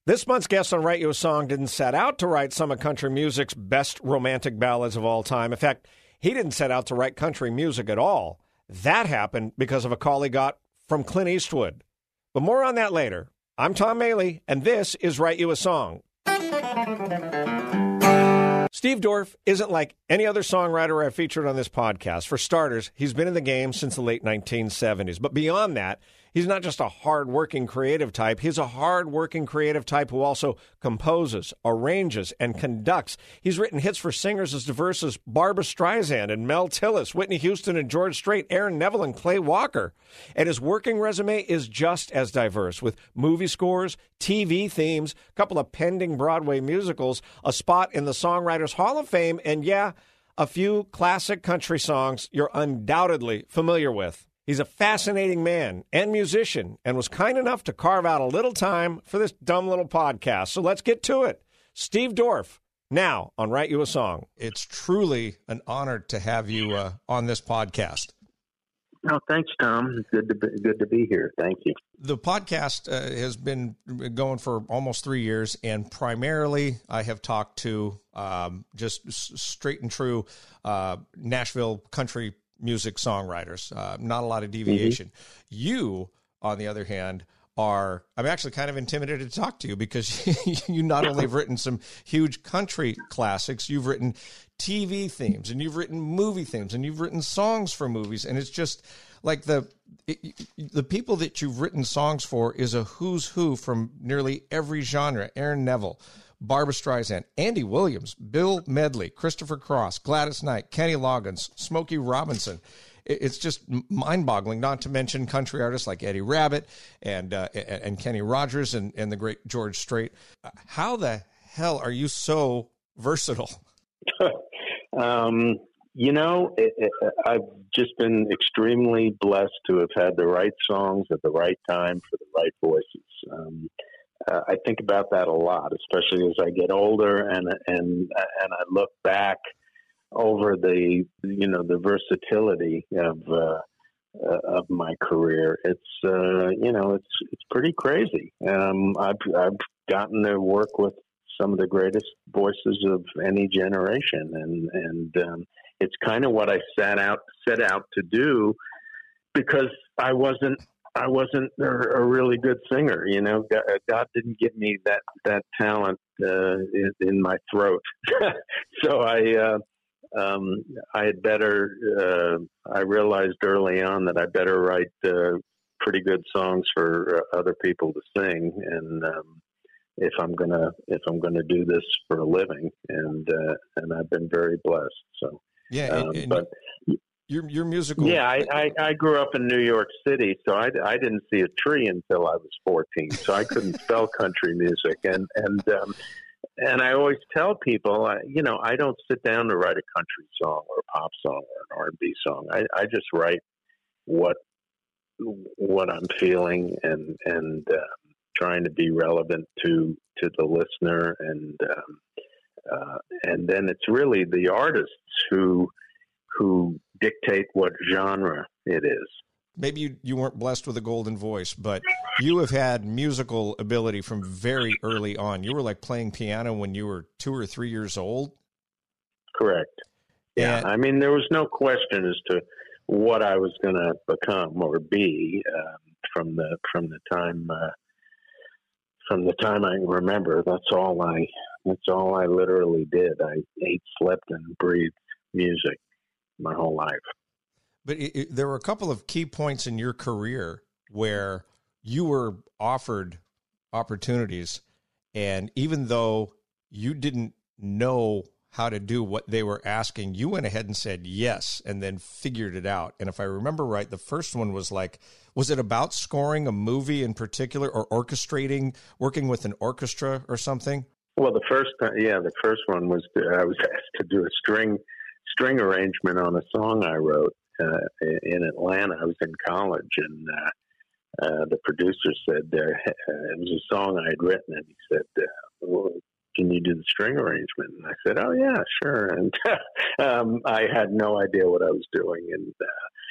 This month's guest on Write You a Song didn't set out to write some of country music's best romantic ballads of all time. In fact, he didn't set out to write country music at all. That happened because of a call he got from Clint Eastwood. But more on that later. I'm Tom Maley, and this is Write You a Song. Steve Dorff isn't like any other songwriter I've featured on this podcast. For starters, he's been in the game since the late 1970s. But beyond that, he's not just a hard-working creative type. He's a hard-working creative type who also composes, arranges, and conducts. He's written hits for singers as diverse as Barbra Streisand and Mel Tillis, Whitney Houston and George Strait, Aaron Neville and Clay Walker. And his working resume is just as diverse, with movie scores, TV themes, a couple of pending Broadway musicals, a spot in the Songwriters Hall of Fame, and yeah, a few classic country songs you're undoubtedly familiar with. He's a fascinating man and musician and was kind enough to carve out a little time for this dumb little podcast. So let's get to it. Steve Dorff, now on Write You a Song. It's truly an honor to have you on this podcast. Oh, thanks, Tom. It's good to be here. Thank you. The podcast has been going for almost 3 years, and primarily I have talked to just straight and true Nashville country music songwriters, not a lot of deviation. Mm-hmm. You, on the other hand, I'm actually kind of intimidated to talk to you because you not only have written some huge country classics, you've written TV themes and you've written movie themes and you've written songs for movies. And it's just like the people that you've written songs for is a who's who from nearly every genre. Aaron Neville, Barbra Streisand, Andy Williams, Bill Medley, Christopher Cross, Gladys Knight, Kenny Loggins, Smokey Robinson. It's just mind-boggling, not to mention country artists like Eddie Rabbitt and Kenny Rogers and the great George Strait. How the hell are you so versatile? I've just been extremely blessed to have had the right songs at the right time for the right voices. I think about that a lot, especially as I get older and I look back over the versatility of my career. It's pretty crazy. I've gotten to work with some of the greatest voices of any generation, and it's kind of what I set out to do, because I wasn't a really good singer. God didn't give me that talent in my throat. So I realized early on that I better write pretty good songs for other people to sing, and if I'm gonna do this for a living, and I've been very blessed. So yeah, but your musical. Yeah, I grew up in New York City, so I didn't see a tree until I was 14, so I couldn't spell country music, and I always tell people, I don't sit down to write a country song or a pop song or an R&B song. I just write what I'm feeling and trying to be relevant to the listener, and then it's really the artists who dictate what genre it is. Maybe you weren't blessed with a golden voice, but you have had musical ability from very early on. You were like playing piano when you were 2 or 3 years old. Correct. Yeah. I mean, there was no question as to what I was going to become or be from the time I remember. That's all I literally did. I ate, slept, and breathed music my whole life. But there were a couple of key points in your career where you were offered opportunities, and even though you didn't know how to do what they were asking, you went ahead and said yes, and then figured it out. And if I remember right, the first one was it about scoring a movie in particular, or orchestrating, working with an orchestra or something? Well, the first one was I was asked to do a string arrangement on a song I wrote in Atlanta. I was in college, and the producer said it was a song I had written, and he said, well, can you do the string arrangement? And I said, oh yeah, sure. And I had no idea what I was doing,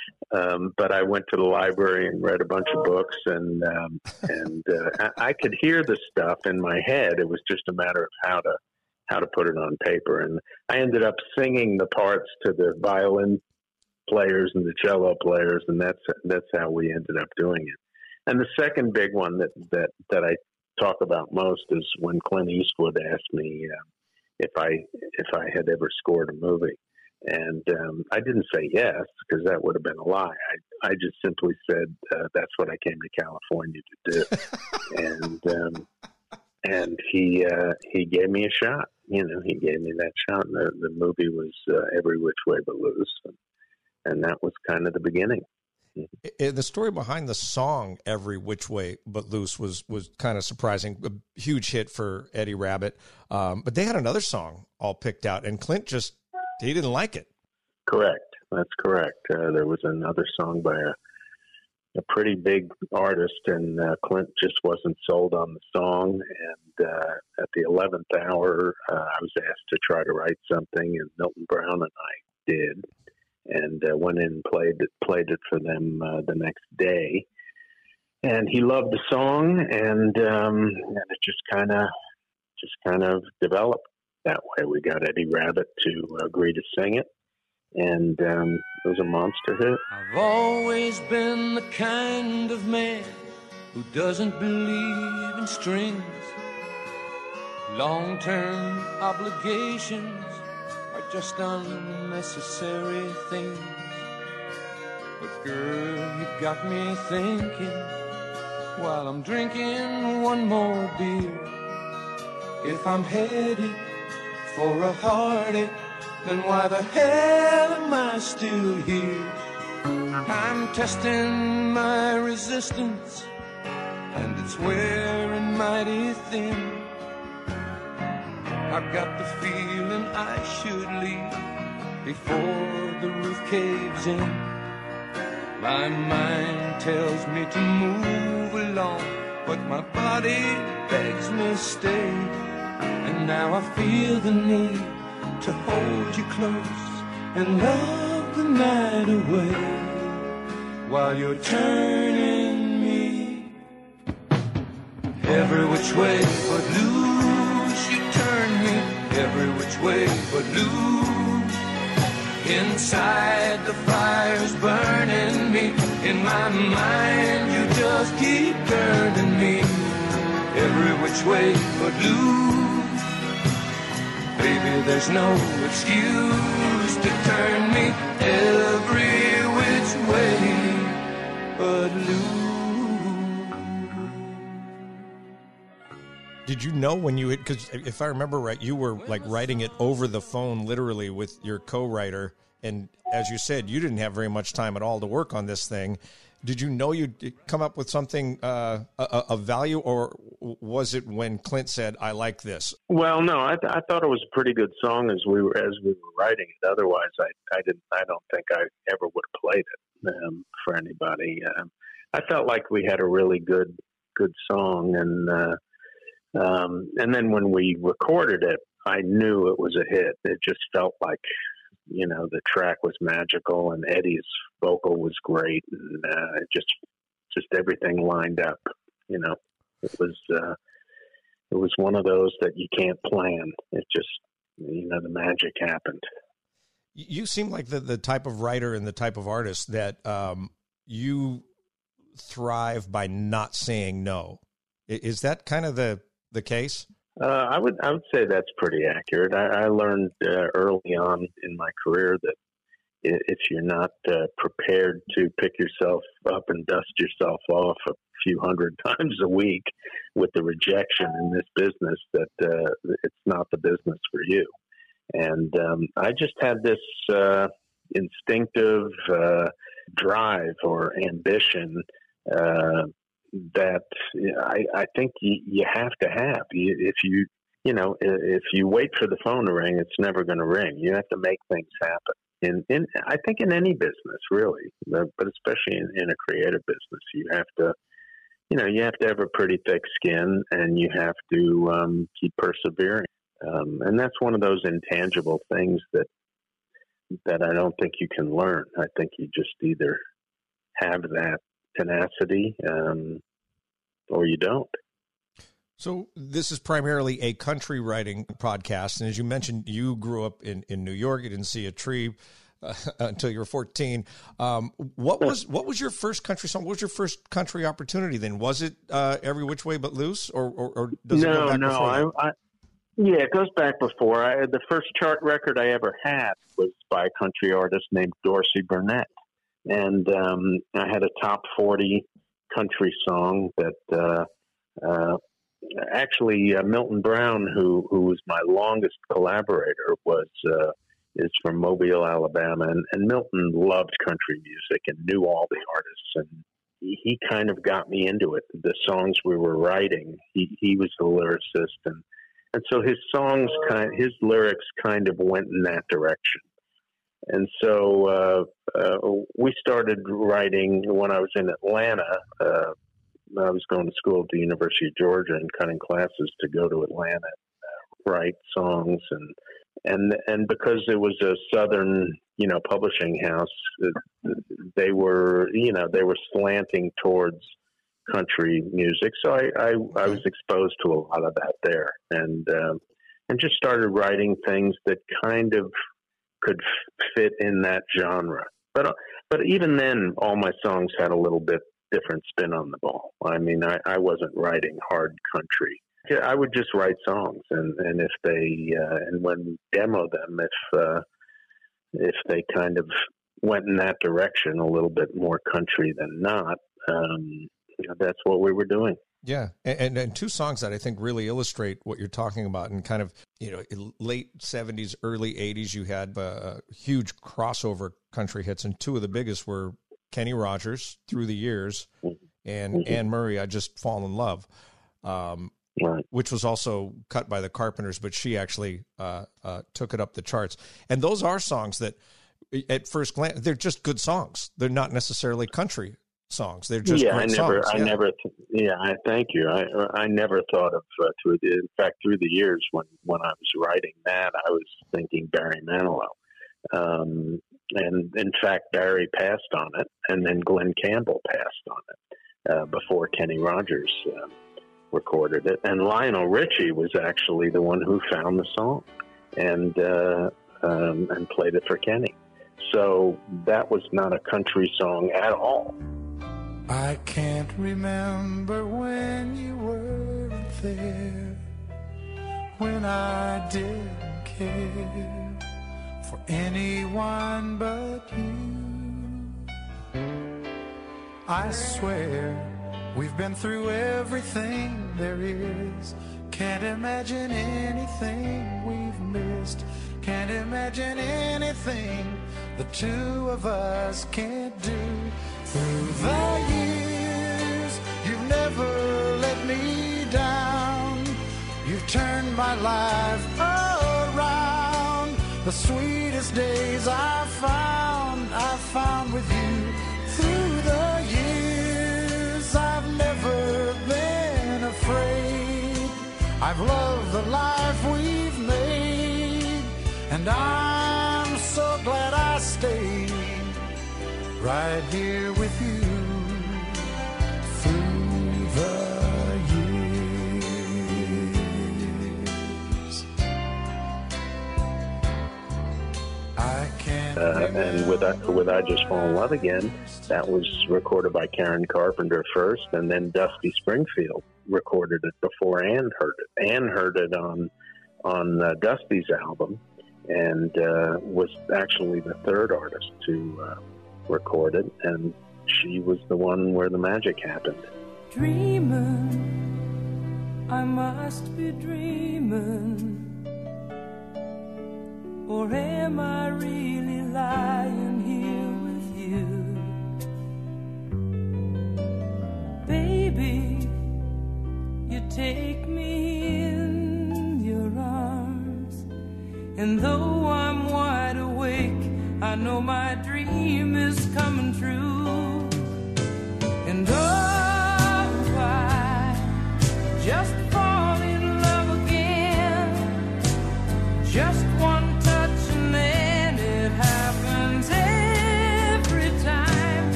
But I went to the library and read a bunch of books, and I could hear the stuff in my head. It was just a matter of how to put it on paper. And I ended up singing the parts to the violin players and the cello players, and that's how we ended up doing it. And the second big one that I talk about most is when Clint Eastwood asked me if I had ever scored a movie. And I didn't say yes, because that would have been a lie. I just simply said that's what I came to California to do. And he gave me a shot. You know, he gave me that shot. And the movie was Every Which Way But Loose, and that was kind of the beginning. The story behind the song "Every Which Way But Loose" was kind of surprising. A huge hit for Eddie Rabbitt, but they had another song all picked out, and Clint he didn't like it. Correct. That's correct. There was another song by a pretty big artist, and Clint just wasn't sold on the song. And at the 11th hour, I was asked to try to write something, and Milton Brown and I did, and went in and played it for them the next day. And he loved the song, and it just kind of developed that way. We got Eddie Rabbitt to agree to sing it, and it was a monster hit. I've always been the kind of man who doesn't believe in strings. Long-term obligations are just unnecessary things. But girl, you got me thinking while I'm drinking one more beer. If I'm headed for a heartache, then why the hell am I still here? I'm testing my resistance, and it's wearing mighty thin. I've got the feeling I should leave before the roof caves in. My mind tells me to move along, but my body begs me stay. And now I feel the need to hold you close and love the night away while you're turning me every which way but loose. You turn me every which way but loose. Inside the fire's burning me. In my mind you just keep turning me every which way but loose. Baby, there's no excuse to turn me every which way but loose. Did you know when because if I remember right, you were like writing it over the phone literally with your co-writer, and as you said, you didn't have very much time at all to work on this thing. Did you know you'd come up with something of value, or was it when Clint said, "I like this"? Well, no, I thought it was a pretty good song as we were writing it. Otherwise, I don't think I ever would have played it for anybody. I felt like we had a really good song, and then when we recorded it, I knew it was a hit. It just felt like, you know, the track was magical, and Eddie's vocal was great, and just everything lined up. You know, it was one of those that you can't plan. It just, you know, the magic happened. You seem like the type of writer and the type of artist that you thrive by not saying no. Is that kind of the case? I would say that's pretty accurate. I learned early on in my career that if you're not prepared to pick yourself up and dust yourself off a few hundred times a week with the rejection in this business, that it's not the business for you. And I just had this instinctive drive or ambition that I think you have to have. If you wait for the phone to ring, it's never going to ring. You have to make things happen. I think in any business, really, but especially in a creative business, you have to have a pretty thick skin, and you have to keep persevering. And that's one of those intangible things that I don't think you can learn. I think you just either have that tenacity or you don't. So this is primarily a country writing podcast. And as you mentioned, you grew up in New York. You didn't see a tree until you were 14. What was your first country song? What was your first country opportunity then? Was it Every Which Way But Loose, or does it go back before that? Yeah, it goes back before. The first chart record I ever had was by a country artist named Dorsey Burnett. And I had a top 40 country song that actually Milton Brown, who was my longest collaborator, is from Mobile, Alabama. And Milton loved country music and knew all the artists. And he kind of got me into it. The songs we were writing, he was the lyricist. And so his his lyrics kind of went in that direction. And so we started writing when I was in Atlanta. I was going to school at the University of Georgia and cutting classes to go to Atlanta and write songs. And because it was a Southern, publishing house, they were slanting towards country music. So I was exposed to a lot of that there, and just started writing things that kind of could fit in that genre. But even then, all my songs had a little bit different spin on the ball. I mean, I wasn't writing hard country. I would just write songs, and if they and when we demo them, if they kind of went in that direction, a little bit more country than not, that's what we were doing. Yeah, and two songs that I think really illustrate what you're talking about. And kind of, late 70s, early 80s, you had huge crossover country hits, and two of the biggest were Kenny Rogers, Through the Years, and Anne Murray, I Just Fall in Love, right, which was also cut by the Carpenters, but she actually took it up the charts. And those are songs that, at first glance, they're just good songs. They're not necessarily country songs. They're just great songs. I thank you. I never thought of in fact, Through the Years, when I was writing that, I was thinking Barry Manilow. And in fact, Barry passed on it, and then Glenn Campbell passed on it before Kenny Rogers recorded it. And Lionel Richie was actually the one who found the song and played it for Kenny. So that was not a country song at all. I can't remember when you weren't there, when I didn't care for anyone but you. I swear we've been through everything there is. Can't imagine anything we've missed. Can't imagine anything the two of us can't do. Through the years, you've never let me down. You've turned my life around. The sweetest days I found with you. Through the years, I've never been afraid. I've loved the life we've made, and I'm so glad I stayed right here with you through the years. I can't and with I Just Fall in Love Again, that was recorded by Karen Carpenter first, and then Dusty Springfield recorded it before Ann heard it. Ann heard it on Dusty's album, and was actually the third artist to record it, and she was the one where the magic happened. Dreaming, I must be dreaming, or am I really lying here with you? Baby, you take me in your arms, and though I'm wide awake, I know my dream is coming true. And oh, I just fall in love again. Just one touch and then it happens.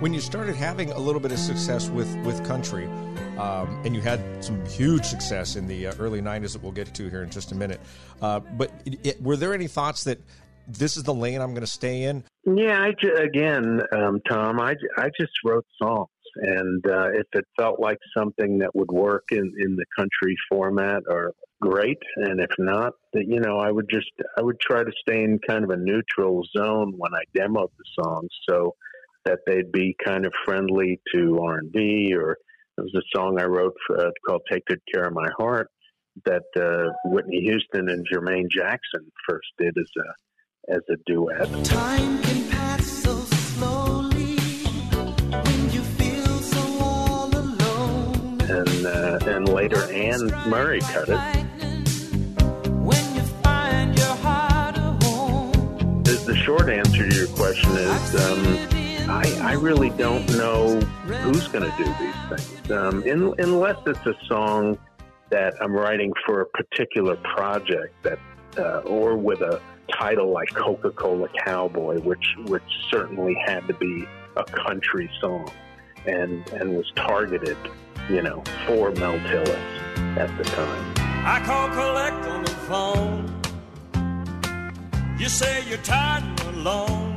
When you started having a little bit of success with country, and you had some huge success in the early 90s that we'll get to here in just a minute, but were there any thoughts that this is the lane I'm going to stay in? Yeah, Tom, I just wrote songs. And if it felt like something that would work in the country format, or great. And if not, I would try to stay in kind of a neutral zone when I demoed the songs, so that they'd be kind of friendly to R&B. Or there was a song I wrote called "Take Good Care of My Heart" that Whitney Houston and Jermaine Jackson first did as a duet. Time can pass so slowly when you feel so all alone. And later Anne Murray cut it. When you find your heart a home. The short answer to your question is I really don't know who's going to do these things. Unless it's a song that I'm writing for a particular project that or with a title like Coca-Cola Cowboy, which certainly had to be a country song and was targeted, for Mel Tillis at the time. I call collect on the phone. You say you're tired and alone,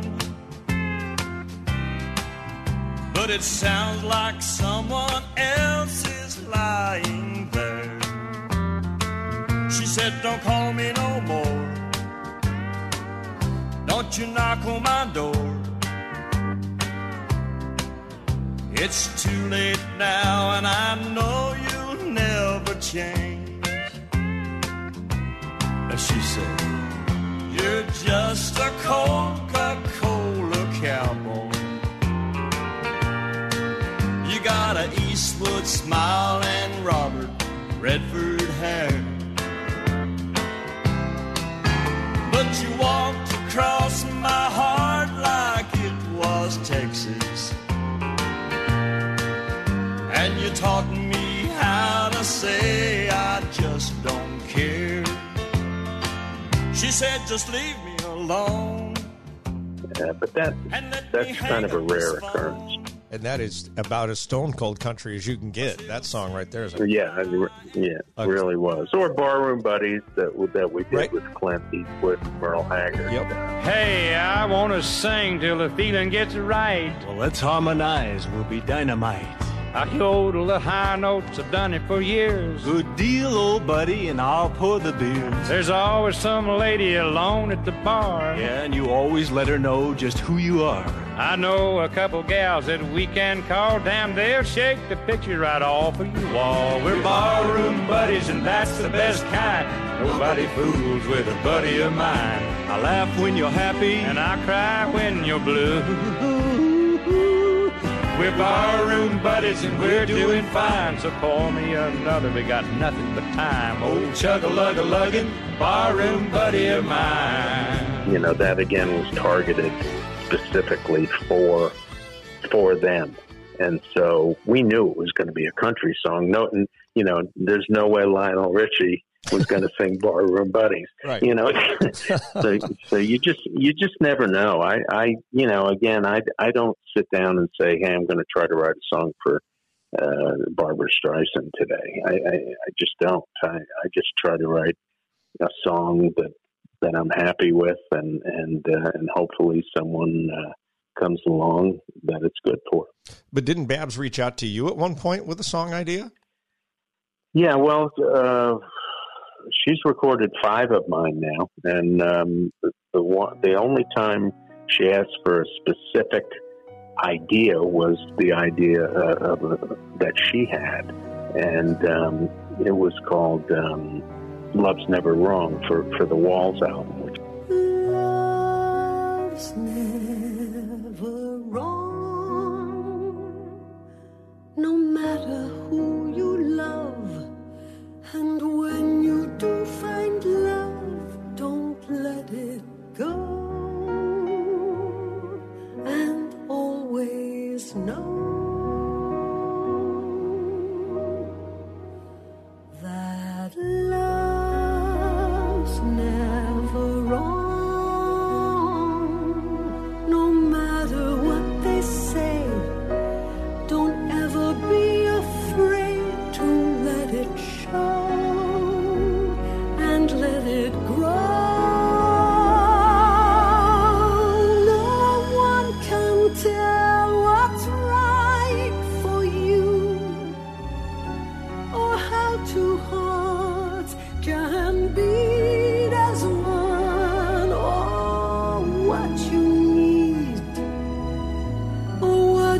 but it sounds like someone else is lying there. She said, don't call me no more. Don't you knock on my door. It's too late now, and I know you'll never change. And she said, you're just a Coca-Cola cowboy. You got an Eastwood smile and Robert Redford hair, but you walked across my heart like it was Texas, and you taught me how to say I just don't care. She said, just leave me alone. But that's kind of a rare occurrence. And that is about as stone cold country as you can get. That song right there is it really was. Or Barroom Buddies that we did with Clint Eastwood and Merle Haggard. Yep. Hey, I want to sing till the feeling gets right. Well, let's harmonize. We'll be dynamite. I yodel the high notes, I've done it for years. Good deal, old buddy, and I'll pour the beers. There's always some lady alone at the bar. Yeah, and you always let her know just who you are. I know a couple gals that we can call. Damn, they'll shake the picture right off of your wall. We're barroom buddies, and that's the best kind. Nobody fools with a buddy of mine. I laugh when you're happy, and I cry when you're blue. We're barroom buddies and we're doing fine. So pour me another, we got nothing but time. Old chug-a-lug-a-luggin', barroom buddy of mine. That again was targeted specifically for them. And so we knew it was going to be a country song. There's no way Lionel Richie was going to sing Barroom Buddies. Right. So you just never know. I don't sit down and say, hey, I'm going to try to write a song for Barbra Streisand today. I just don't. I just try to write a song that I'm happy with, and hopefully someone comes along that it's good for. But didn't Babs reach out to you at one point with a song idea? Yeah, well, she's recorded 5 of mine now, and the only time she asked for a specific idea was the idea that she had, and it was called Love's Never Wrong for the Walls album. Love's never wrong, no matter who you love, and when you do find love, don't let it go, and always know that love's never wrong, no matter what they say,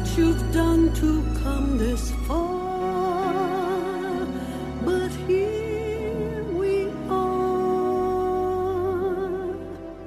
what you've done to come this far, but here we are.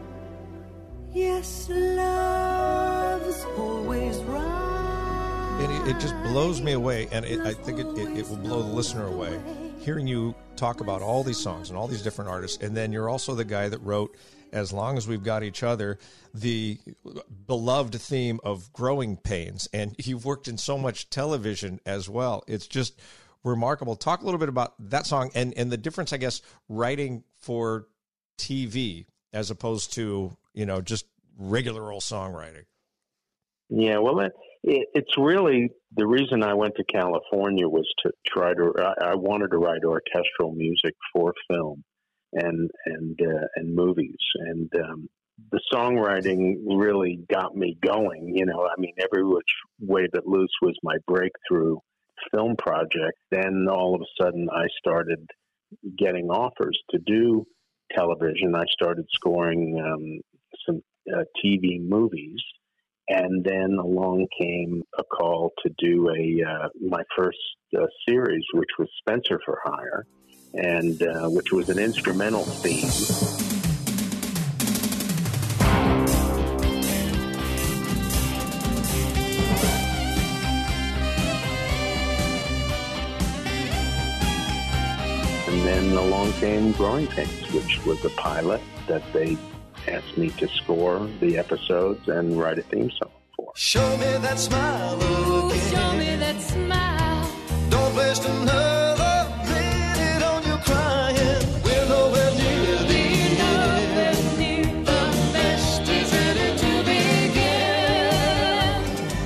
Yes, love's always right. And it just blows me away, and I think it will blow the listener away, hearing you talk about all these songs and all these different artists, and then you're also the guy that wrote As Long As We've Got Each Other, the beloved theme of Growing Pains, and you've worked in so much television as well. It's just remarkable. Talk a little bit about that song and the difference, I guess, writing for TV as opposed to, just regular old songwriting. Yeah, well, it's really the reason I went to California was to try to. I wanted to write orchestral music for film and movies, and the songwriting really got me going. Every Which Way But Loose was my breakthrough film project. Then all of a sudden, I started getting offers to do television. I started scoring some TV movies. And then along came a call to do my first series, which was Spencer for Hire, and which was an instrumental theme. And then along came Growing Pains, which was a pilot that they asked me to score the episodes and write a theme song for. Show me that smile again. Show me that smile. Don't waste another minute on your crying. We're nowhere near the end. The best is ready to begin.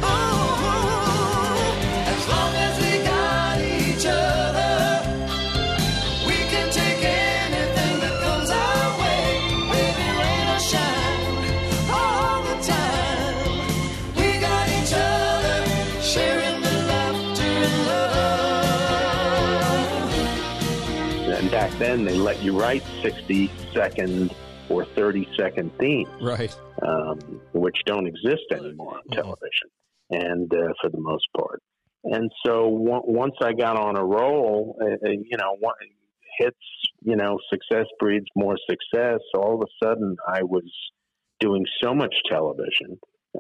Oh, as long as we got each other, we can take anything that comes our way. Baby, rain or shine, all the time. We got each other, sharing the laughter and love. And back then, they let you write 60-second or 30-second themes, Right. Which don't exist anymore on television, and for the most part. And so once I got on a roll, hits, success breeds more success. All of a sudden, I was doing so much television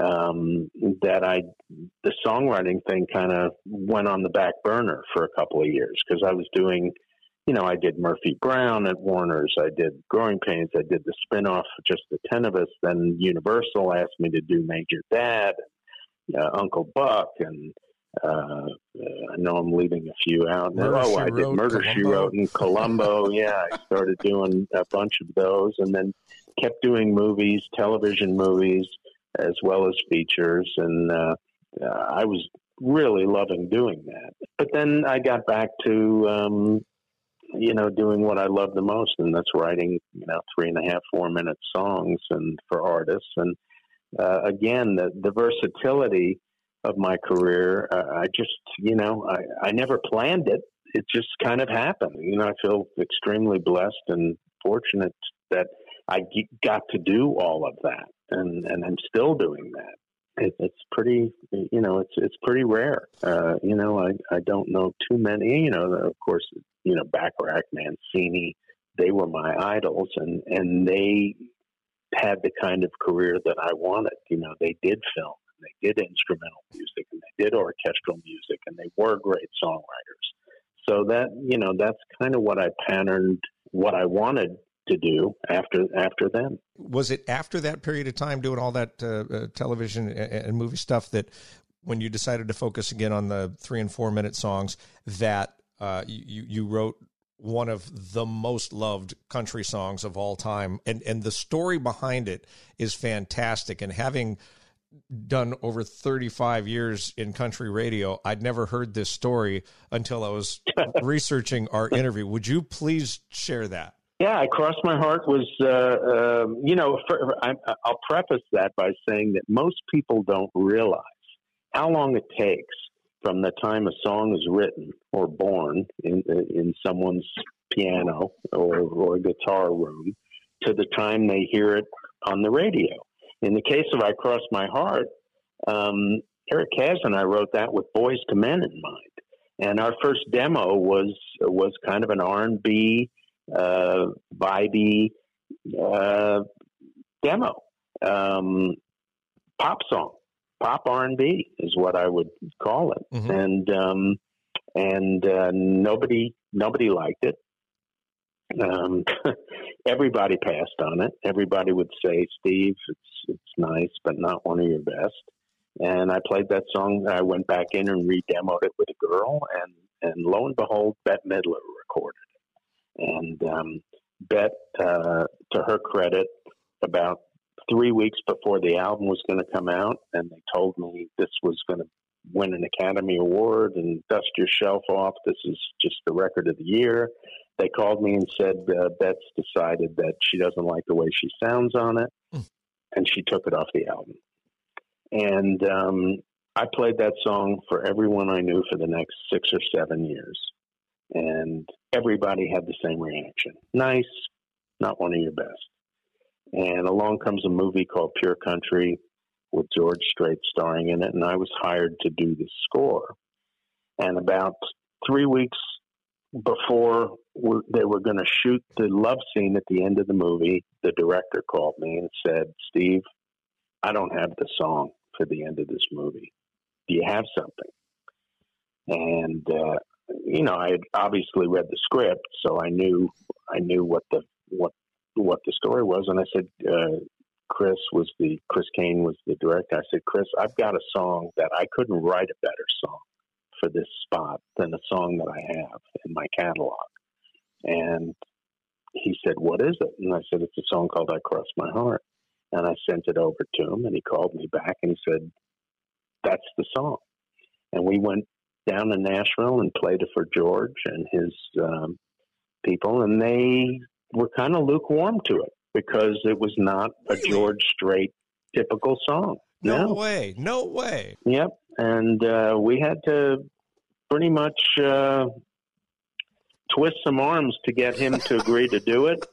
that the songwriting thing kind of went on the back burner for a couple of years because I was doing, I did Murphy Brown at Warner's, I did Growing Pains, I did the spinoff, Just the 10 of Us. Then Universal asked me to do Major Dad, Uncle Buck, and I know I'm leaving a few out. I did Murder, She Wrote, and Columbo. Yeah, I started doing a bunch of those, and then kept doing movies, television movies, as well as features, and I was really loving doing that. But then I got back to, doing what I love the most, and that's writing, 3.5, 4-minute songs and for artists. And again, the versatility of my career, I just, I never planned it. It just kind of happened. I feel extremely blessed and fortunate that I got to do all of that, and I'm still doing that. It's pretty, it's pretty rare. I don't know too many. Of course, Bacharach, Mancini, they were my idols, and they had the kind of career that I wanted. They did film, and they did instrumental music, and they did orchestral music, and they were great songwriters. So that, that's kind of what I patterned, what I wanted to do after them. Was it after that period of time doing all that television and movie stuff that when you decided to focus again on the 3 and 4 minute songs that you wrote one of the most loved country songs of all time, and the story behind it is fantastic. And having done over 35 years in country radio, I'd never heard this story until I was researching our interview. Would you please share that? Yeah, I Cross My Heart was, I'll preface that by saying that most people don't realize how long it takes from the time a song is written or born in someone's piano or guitar room to the time they hear it on the radio. In the case of I Cross My Heart, Eric Kaz and I wrote that with Boys to Men in mind. And our first demo was kind of an R&B, vibey demo, pop song, pop R&B is what I would call it. Mm-hmm. And nobody liked it. Everybody passed on it. Everybody would say, Steve, it's nice, but not one of your best. And I played that song. I went back in and re-demoed it with a girl, and lo and behold, Bette Midler recorded it. And Bette, to her credit, about 3 weeks before the album was going to come out, and they told me this was going to win an Academy Award and dust your shelf off. This is just the record of the year. They called me and said, Bette's decided that she doesn't like the way she sounds on it, and she took it off the album. And I played that song for everyone I knew for the next 6 or 7 years. And everybody had the same reaction. Nice, not one of your best. And along comes a movie called Pure Country with George Strait starring in it, and I was hired to do the score. And about 3 weeks before they were going to shoot the love scene at the end of the movie, the director called me and said, Steve, I don't have the song for the end of this movie. Do you have something? And, I had obviously read the script, so I knew what the story was. And I said, Chris Kane was the director. I said, Chris, I've got a song that I couldn't write a better song for this spot than a song that I have in my catalog. And he said, what is it? And I said, it's a song called I Cross My Heart. And I sent it over to him, and he called me back and he said, that's the song. And we went down to Nashville and played it for George and his people, and they were kind of lukewarm to it because it was not a George Strait typical song. No way. Yep. And we had to pretty much twist some arms to get him to agree to do it.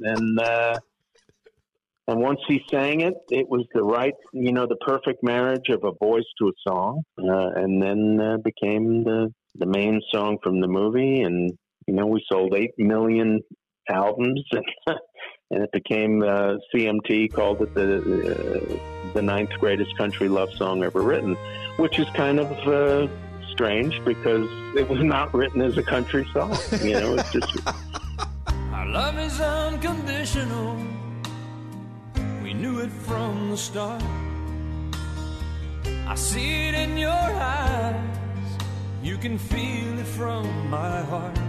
And once he sang it, it was the perfect marriage of a voice to a song, and then became the main song from the movie. And, we sold 8 million albums, and it became, CMT called it the 9th greatest country love song ever written, which is kind of strange because it was not written as a country song. It's just... Our love is unconditional. We knew it from the start. I see it in your eyes. You can feel it from my heart.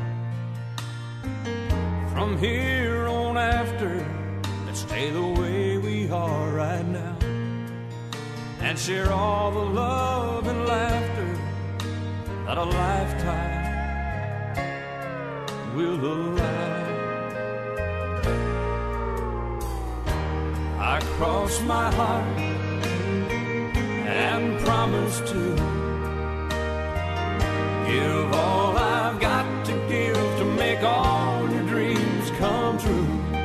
From here on after, let's stay the way we are right now and share all the love and laughter that a lifetime will allow. I cross my heart and promise to give all I've got to give to make all your dreams come true.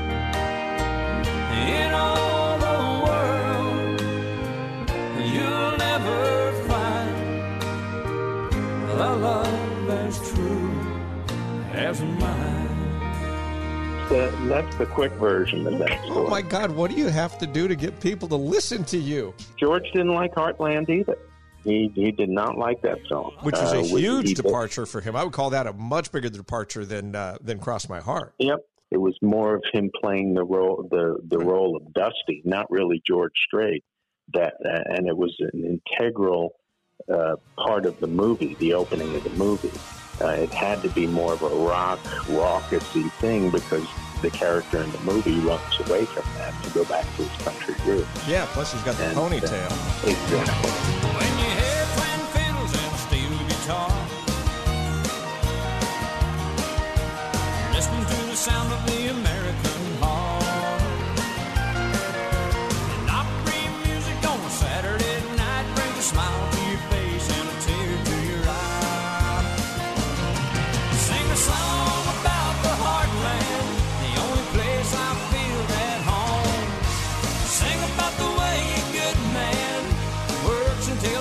In all the world, you'll never find a love as true as mine. That's the quick version of that story. Oh, my God. What do you have to do to get people to listen to you? George didn't like Heartland either. He did not like that song. Which is a huge departure for him. I would call that a much bigger departure than Cross My Heart. Yep. It was more of him playing the role of Dusty, not really George Strait. And it was an integral part of the movie, the opening of the movie. It had to be more of a raucous-y thing because the character in the movie runs away from that to go back to his country roots. Yeah, plus he's got the ponytail. Exactly. When you hear twin fiddles and steel guitar, listening to the sound of the American heart, and opera music on a Saturday night brings a smile to your face and a tear to your eye. Sing a song about the heartland, the only place I feel at home. Sing about the way a good man works until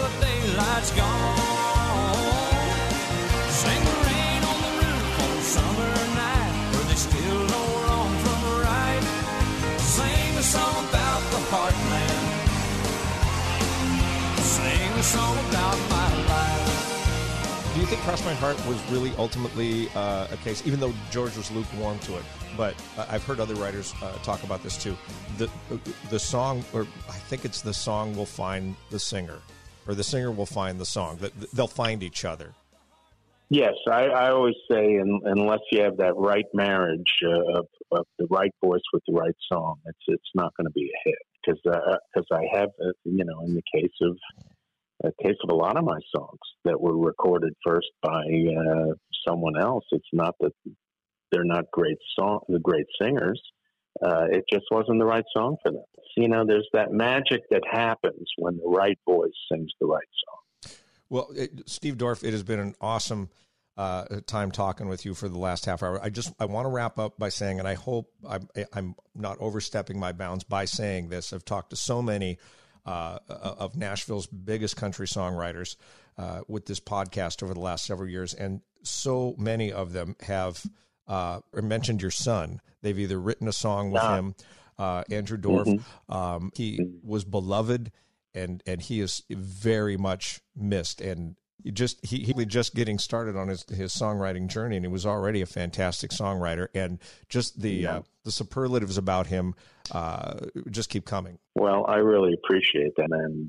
you think Cross My Heart was really ultimately a case, even though George was lukewarm to it, but I've heard other writers talk about this too, the song, or I think it's the song will find the singer, or the singer will find the song, that they'll find each other. Yes, I always say unless you have that right marriage of the right voice with the right song, it's not going to be a hit. Because I have, in the case of a lot of my songs that were recorded first by someone else, it's not that they're not great singers. It just wasn't the right song for them. There's that magic that happens when the right voice sings the right song. Well, Steve Dorff, it has been an awesome time talking with you for the last half hour. I want to wrap up by saying, and I hope I'm not overstepping my bounds by saying this, I've talked to so many of Nashville's biggest country songwriters with this podcast over the last several years, and so many of them have mentioned your son. They've either written a song with him, Andrew Dorff. Mm-hmm. He was beloved, and he is very much missed, and he just getting started on his songwriting journey, and he was already a fantastic songwriter, and just the superlatives about him just keep coming. Well, I really appreciate that, and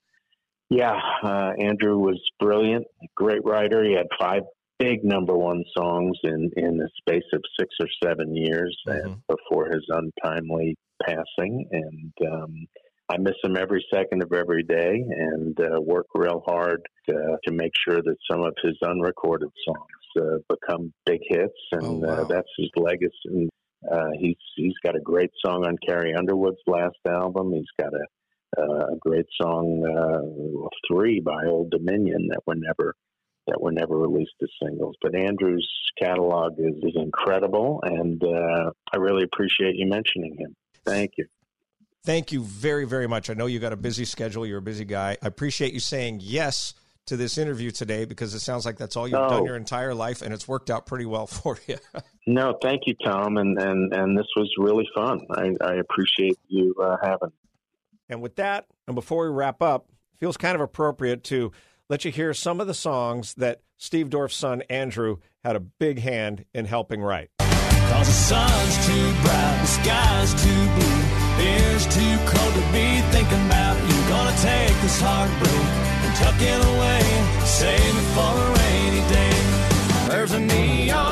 Andrew was brilliant, great writer. He had 5 big number one songs in the space of 6 or 7 years before his untimely passing, and I miss him every second of every day, and work real hard to make sure that some of his unrecorded songs become big hits, and that's his legacy. He's got a great song on Carrie Underwood's last album. He's got a great song, 3 by Old Dominion that were never released as singles. But Andrew's catalog is incredible, and I really appreciate you mentioning him. Thank you. Thank you very, very much. I know you got a busy schedule. You're a busy guy. I appreciate you saying yes to this interview today, because it sounds like that's all you've done your entire life, and it's worked out pretty well for you. No, thank you, Tom, and this was really fun. I appreciate you having. And with that, and before we wrap up, it feels kind of appropriate to let you hear some of the songs that Steve Dorff's son, Andrew, had a big hand in helping write. 'Cause the sun's too bright, the sky's too blue, air's too cold to be thinking about you. Gonna take this heartbreak and tuck it away, save it for a rainy day. There's a neon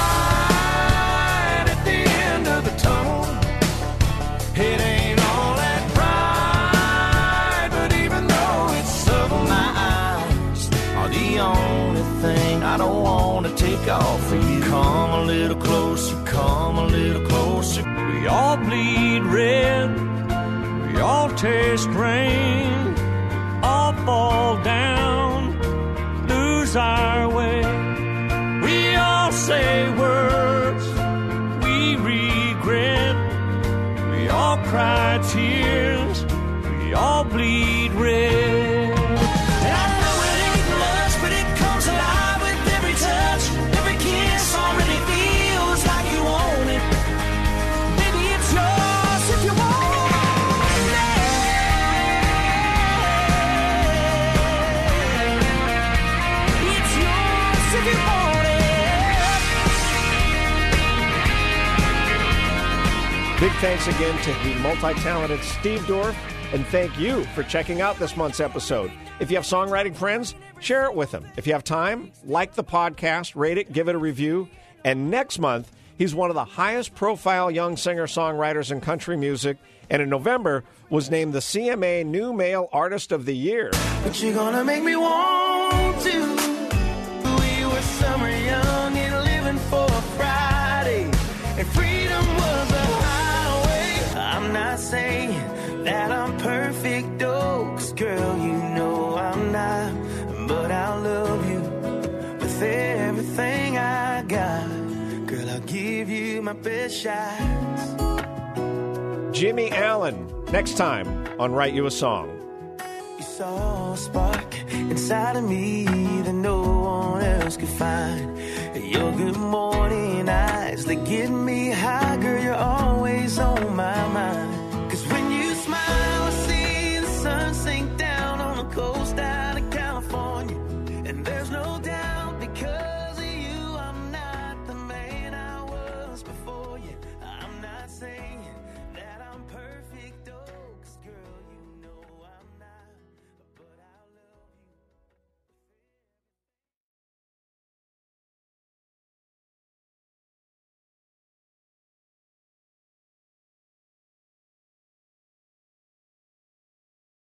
light at the end of the tunnel. It ain't all that bright, but even though it's subtle, my eyes are the only thing I don't want to take off for you. Come a little closer, come a little closer. We all bleed red, we all taste rain, all fall down, lose our way. We all say words we regret, we all cry tears, we all bleed red. And I know it ain't much, but it comes alive with every touch, every kiss already feels like you own it. Baby, it's yours if you want it. It's yours if you want it. Big thanks again to the multi-talented Steve Dorff, and thank you for checking out this month's episode. If you have songwriting friends, share it with them. If you have time, like the podcast, rate it, give it a review. And next month, he's one of the highest profile young singer-songwriters in country music, and in November was named the CMA New Male Artist of the Year. But you're gonna make me want to. We were summer young and living for a Friday, and freedom was a highway. I'm not saying that I'm perfect, oh, 'cause girl, you know I'm not. But I'll love you with everything I got. Girl, I'll give you my best shots. Jimmy Allen, next time on Write You a Song. You saw a spark inside of me that no one else could find. Your good morning eyes, they get me high.